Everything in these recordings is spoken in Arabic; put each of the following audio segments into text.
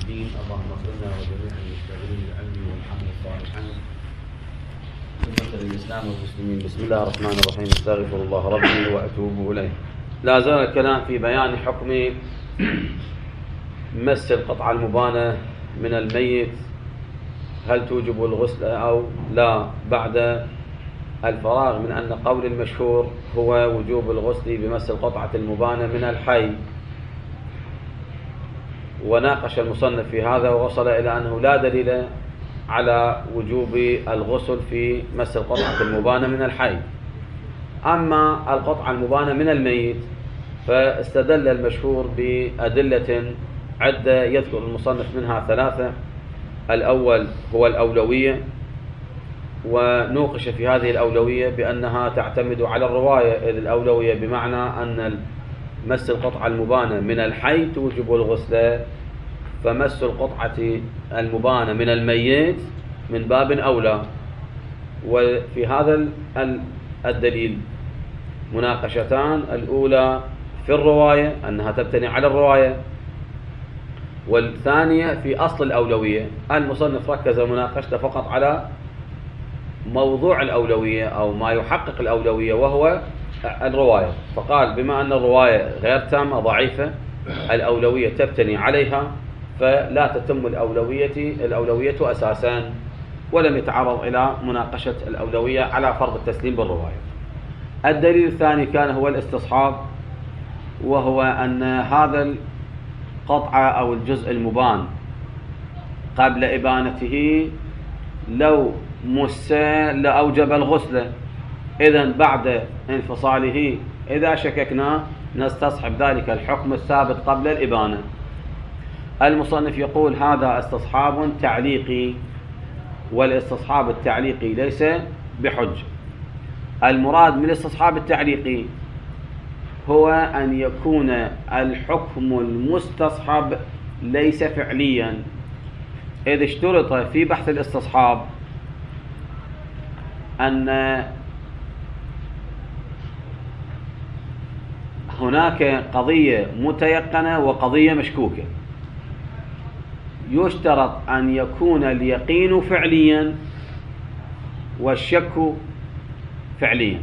الدين. اللهم اغفر لنا وجميع المشتغلين بالعلم والعمل الصالحين أمة الإسلام والمسلمين. بسم الله الرحمن الرحيم. استغفر الله ربي وأتوب إليه. لا زال الكلام في بيان حكم مس القطعة المبانة من الميت، هل توجب الغسل أو لا، بعد الفراغ من أن قول المشهور هو وجوب الغسل بمس القطعة المبانة من الحي. وناقش المصنف في هذا ووصل إلى أنه لا دليل على وجوب الغسل في مس القطعة المبانة من الحي. أما القطعة المبانة من الميت فاستدل المشهور بأدلة عدة يذكر المصنف منها ثلاثة. الأول هو الأولوية، ونوقش في هذه الأولوية بأنها تعتمد على الرواية، إذ الأولوية بمعنى أن مس القطعة المبانة من الحي توجب الغسل، فمس القطعة المبانة من الميت من باب أولى. وفي هذا الدليل مناقشتان: الأولى في الرواية أنها تبتني على الرواية، والثانية في أصل الأولوية. المصنف ركز مناقشته فقط على موضوع الأولوية أو ما يحقق الأولوية وهو الرواية، فقال بما أن الرواية غير تامة ضعيفة الأولوية تبتني عليها، فلا تتم الأولوية أساسا، ولم يتعرض إلى مناقشة الأولوية على فرض التسليم بالرواية. الدليل الثاني كان هو الاستصحاب، وهو أن هذا القطعة أو الجزء المبان قبل إبانته لو مس لأوجب الغسل، إذن بعد انفصاله إذا شككنا نستصحب ذلك الحكم الثابت قبل الإبانة. المصنف يقول هذا استصحاب تعليقي، والاستصحاب التعليقي ليس بحج. المراد من الاستصحاب التعليقي هو أن يكون الحكم المستصحب ليس فعليا، إذ اشترط في بحث الاستصحاب أن هناك قضية متيقنة وقضية مشكوكة. يشترط أن يكون اليقين فعليا والشك فعليا،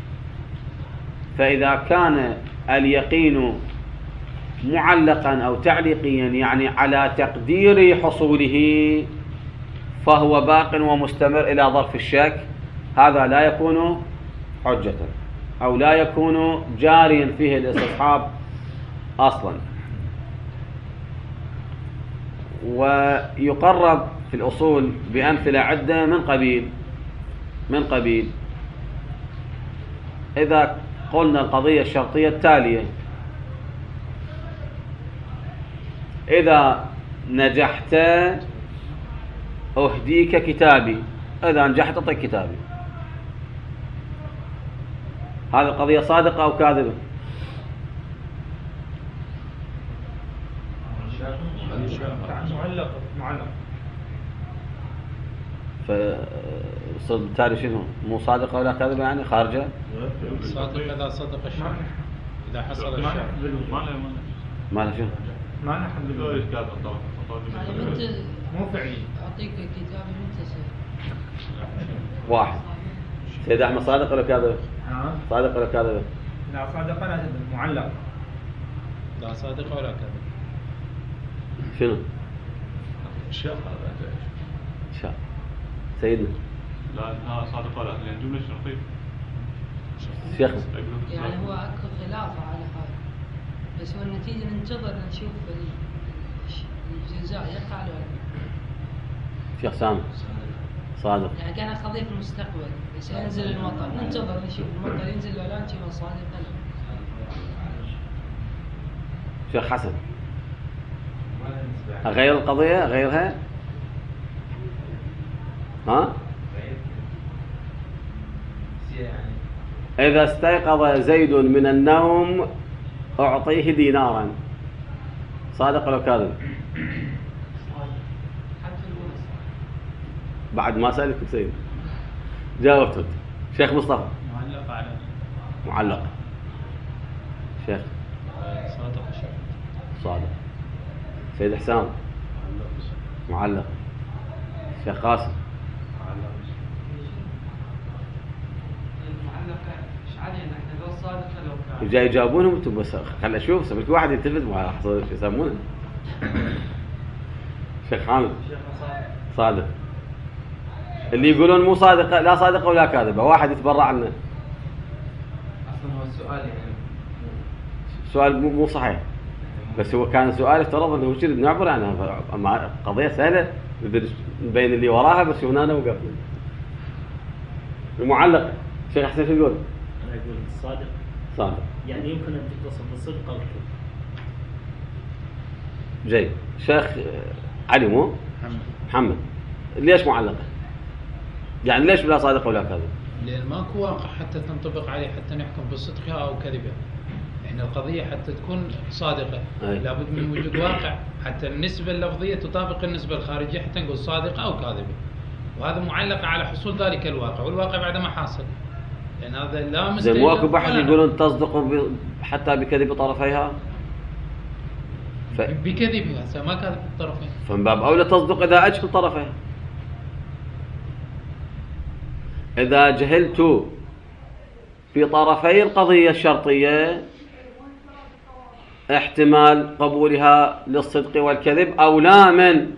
فإذا كان اليقين معلقا أو تعليقيا يعني على تقدير حصوله فهو باق ومستمر إلى ظرف الشك، هذا لا يكون حجة أو لا يكون جاريا فيه الاستصحاب أصلا. ويقرب في الأصول بأمثلة عدة من قبيل إذا قلنا القضية الشرطية التالية: إذا نجحت أهديك كتابي، إذا نجحت أعطيك كتابي. هذه القضية صادقة أو كاذبة؟ معلق. فبالتالي شنو؟ مو صادقة ولا كاذبة، يعني خارجة؟ صادق إذا صدق الشرط، إذا حصل الشرط ما له شنو؟ ما نحن مو فعلي. أعطيك كتاب منتسب. واحد. سيد أحمد صادق ولا كاذب؟ صادق ولا كاذب؟ لا صادق ولا معلق. لا صادق ولا كاذب. شنو؟ شاء سيدنا لا صادق ولا، لأن جملة شرطية. شيخ يعني هو أكو خلافة على هذا، بس هو النتيجة ننتظر نشوف الجزاء يقع ولا لا. شيخ سامي صادق. يعني كان قضية في المستقبل، بس ينزل المطر ننتظر نشوف المطر ينزل ولا أنت ما صادق شيخ حسن أغير القضية غيرها؟ ها؟ إذا استيقظ زيد من النوم أعطيه دينارا، صادق ولا كاذب؟ بعد ما سألك سيد جاوبت. شيخ مصطفى معلق على معلق. شيخ صادق الشرط. صادق. سيد حسام معلق. شيخ قاسم المعلقة ايش علينا احنا لو صادقة لو كان جاي يجاوبونهم انتم بس خل اشوف سبت واحد يلتفت مع شو يسمونه. شيخ حامد صادق. اللي يقولون مو صادقة لا صادقة ولا كاذبة واحد يتبرع عنه. اصلا هو السؤال يعني سؤال مو صحيح بس هو كان سؤال افترض انه وش نعبر عنها مع قضية سهلة نبين اللي وراها بس هنا وقفنا. المعلق شيخ حسين شو يقول؟ أنا أقول الصادق صادق يعني يمكن أن تتصف بالصدق أو الكذب. جيد. شيخ علي مو؟ محمد ليش معلقة؟ يعني ليش لا صادق ولا كاذب؟ لأن ماكو واقع حتى تنطبق عليه حتى نحكم بصدقها أو كذبها. يعني القضية حتى تكون صادقة لابد من وجود واقع حتى النسبة اللفظية تطابق النسبة الخارجية حتى نقول صادقة أو كاذبة. وهذا معلق على حصول ذلك الواقع والواقع بعد ما حاصل. لأن هذا لا مستلزم. زين ماكو بحث يقولون تصدق حتى بكذب طرفيها؟ بكذبها هسه ما كذب الطرفين. فمن باب أولى تصدق إذا أجهل طرفيها. إذا جهلت في طرفي القضية الشرطية احتمال قبولها للصدق والكذب أولى من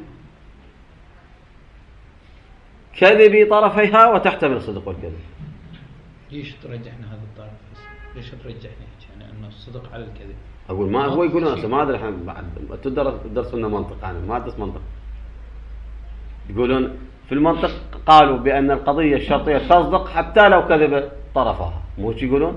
كذب طرفيها وتحتمل الصدق والكذب. ليش ترجحنا هذا الطرف؟ ليش ترجحنا يعني أنه الصدق على الكذب؟ أقول ما هو يقولون ما أدري إحنا بعد تدرس لنا منطق يعني ما أدرس منطق. يقولون في المنطق قالوا بأن القضية الشرطية تصدق حتى لو كذب طرفها مو شو يقولون؟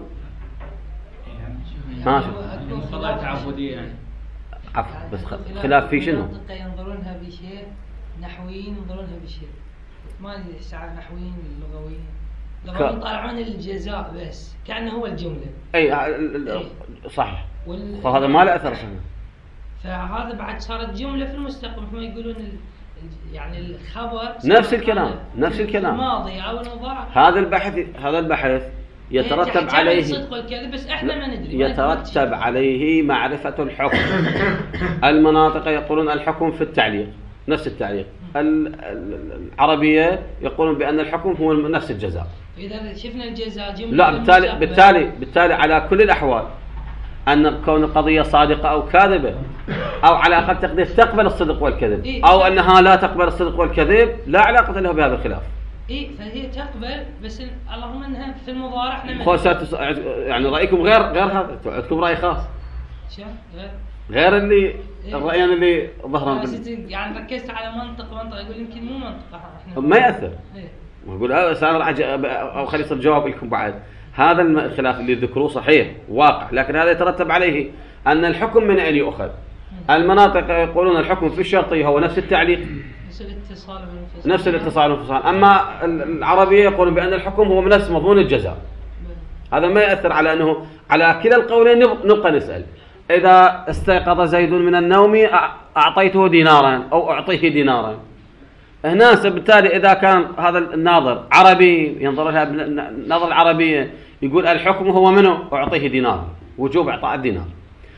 ماشي. قضايا تعبدية يعني. عفوا بس خلاف في شنو؟ المنطقة ينظرونها بشيء نحويين ينظرونها بشيء ما ادري ساعات نحويين اللغويين يطالعون الجزاء بس كأنه هو الجملة. أي صح. فهذا ما له أثر هنا. فهذا بعد صارت جملة في المستقبل مثل ما يقولون يعني الخبر نفس الكلام الماضي أو المضارع. هذا البحث يترتب عليه الصدق والكذب بس احنا ما ندري. يترتب عليه معرفة الحكم. المناطق يقولون الحكم في التعليق نفس التعليق. العربية يقولون بأن الحكم هو نفس الجزاء. إذا شفنا الجزاء جملة لا بالتالي على كل الأحوال أن كون القضية صادقة أو كاذبة أو على أقل تقدير تقبل الصدق والكذب أو أنها لا تقبل الصدق والكذب لا علاقة لها بهذا الخلاف. فهي تقبل بس اللهم أنها في المضارع احنا يعني رأيكم غير هذا عندكم رأي خاص غير اللي الرأيين اللي ظهران يعني ركزت على منطق يقول يمكن مو منطقة احنا ما يأثر. يقول سأرجع أو خلي يصير جواب لكم بعد. هذا الخلاف اللي ذكروه صحيح واقع لكن هذا يترتب عليه أن الحكم من أين يؤخذ. المناطق يقولون الحكم في الشرطية هو نفس التعليق نفس الاتصال والانفصال. أما العربية يقولون بأن الحكم هو نفس مضمون الجزاء. هذا ما يأثر على أنه على كلا القولين نبقى نسأل إذا استيقظ زيد من النوم أعطيته دينارا أو أعطيه دينارا. هنا بالتالي إذا كان هذا الناظر عربي ينظر لها بالنظر العربية يقول الحكم هو منه أعطيه دينار وجوب إعطاء الدينار.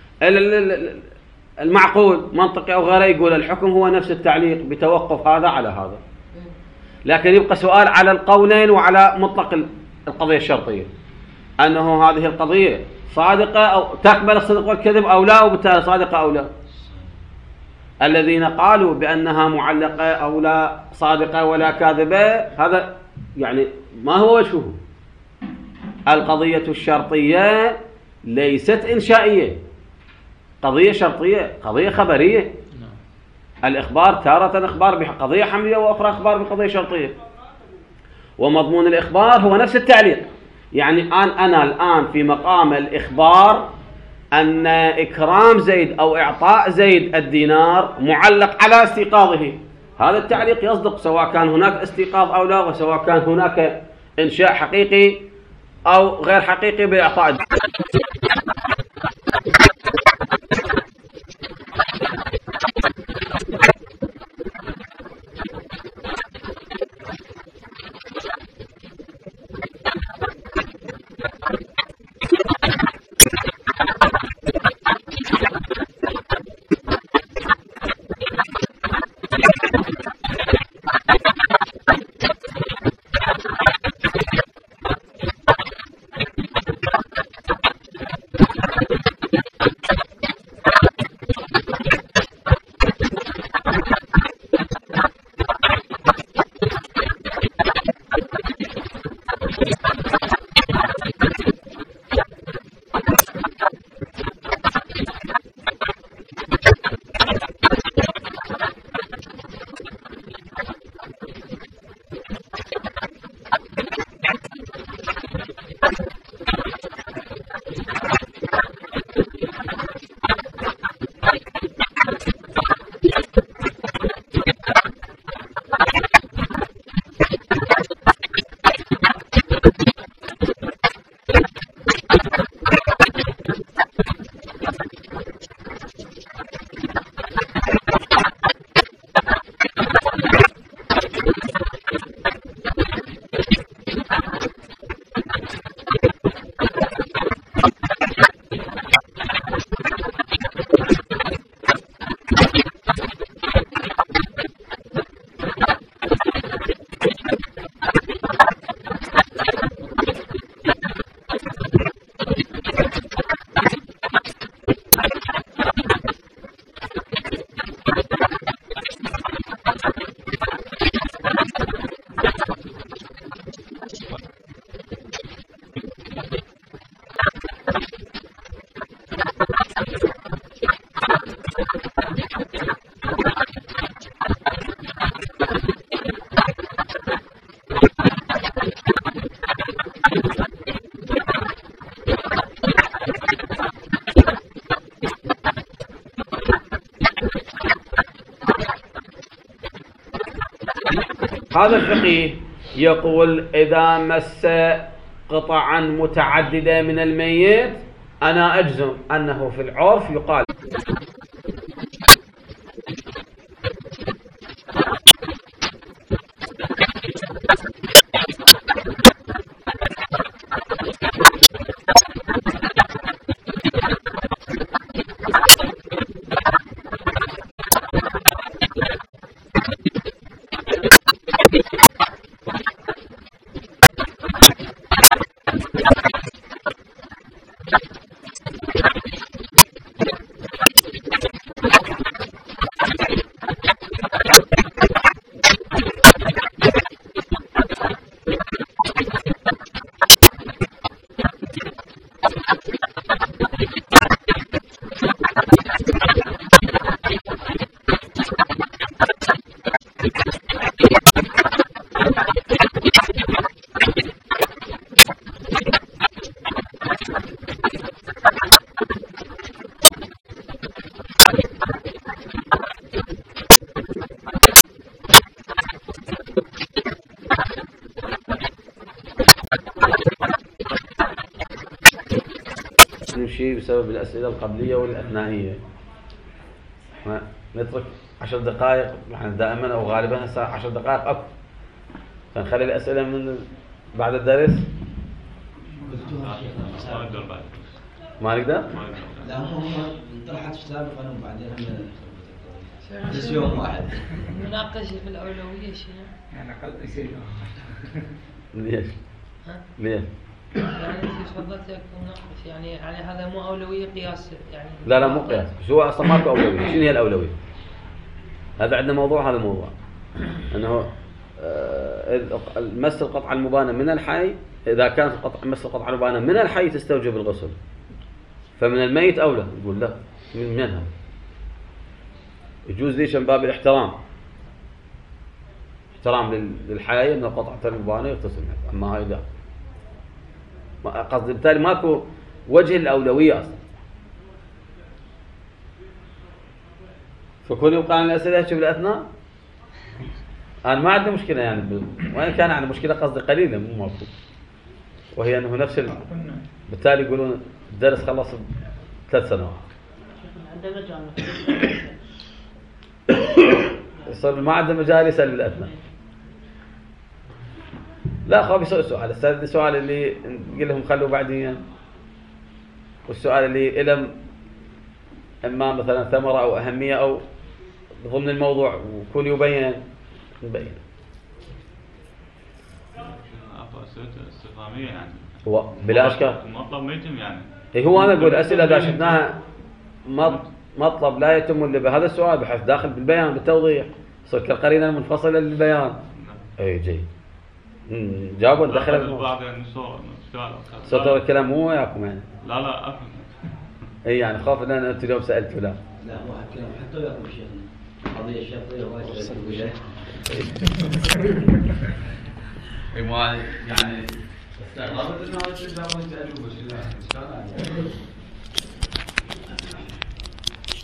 المعقول منطقي أو غيره يقول الحكم هو نفس التعليق بتوقف هذا على هذا. لكن يبقى سؤال على القولين وعلى مطلق القضية الشرطية أنه هذه القضية صادقة أو تقبل الصدق والكذب أو لا وبالتالي صادقة أو لا. الذين قالوا بأنها معلقة أو لا صادقة ولا كاذبة هذا يعني ما هو وجهه. القضية الشرطية ليست إنشائية قضية شرطية قضية خبرية. الإخبار تارة إخبار بقضية حملية وأخرى إخبار بقضية شرطية ومضمون الإخبار هو نفس التعليق. يعني أنا الآن في مقام الإخبار أن إكرام زيد أو إعطاء زيد الدينار معلق على استيقاظه. هذا التعليق يصدق سواء كان هناك استيقاظ أو لا وسواء كان هناك إنشاء حقيقي أو غير حقيقي بإعطاء الدينار. هذا الفقيه يقول إذا مس قطعا متعددة من الميت أنا أجزم أنه في العرف يقال نمشي بسبب الأسئلة القبلية والأثنائية. احنا نترك 10 دقائق، احنا دائما أو غالبا هسه 10 دقائق أكثر، فنخلي الأسئلة من بعد الدرس. ما نقدر؟ لا هم طرحت سابقا وبعدين بس يوم واحد. مناقشة في الأولوية شنو؟ يعني أقل شيء. ليش؟ ليش؟ يعني انت تفضلت مناقشة يعني هذا مو أولوية قياس يعني. لا مو قياس، هو أصلا ماكو أولوية. شنو هي الأولوية؟ هذا عندنا موضوع، هذا موضوع أنه مس القطعة المبانة من الحي، إذا كانت مس القطعة المبانة من الحي تستوجب الغسل، فمن الميت أولى. يقول لا، من منها يجوز ليش من باب الاحترام، احترام للحي من القطعة المبانة يغتسل منها، أما هاي لا. قصدي بالتالي ماكو وجه الأولوية أصلا. فكون يبقى عن الأسئلة هيك بالأثناء أنا ما عندي مشكلة يعني وإن كان عندي مشكلة قصدي قليلة مو ماكو، وهي أنه نفس بالتالي يقولون الدرس خلص 3 سنوات. صار ما عنده مجال يسأل بالأثناء. لا خاف يسأل سؤال. السؤال اللي نقول لهم خلوا بعدين، والسؤال اللي إلهم إما مثلا ثمرة أو أهمية أو ضمن الموضوع وكل يبين نبين. استفهامية يعني. هو بلا أشكال. مطلب ما يتم يعني. إيه هو أنا أقول أسئلة إذا شفناها مطلب لا يتم إلا بهذا السؤال بحيث داخل بالبيان بالتوضيح صار كالقرينة المنفصلة للبيان. أي جيد. جاوبوا دخل بعض يعني صوت الكلام مو وياكم يعني. لا أفهم. اي يعني خاف ان انت اليوم سالتوا. لا هو كلام حتى وياكم شيخنا قضيه الشرطيه وهاي يعني استغربت انه تجاوبوا انت اجوبه شو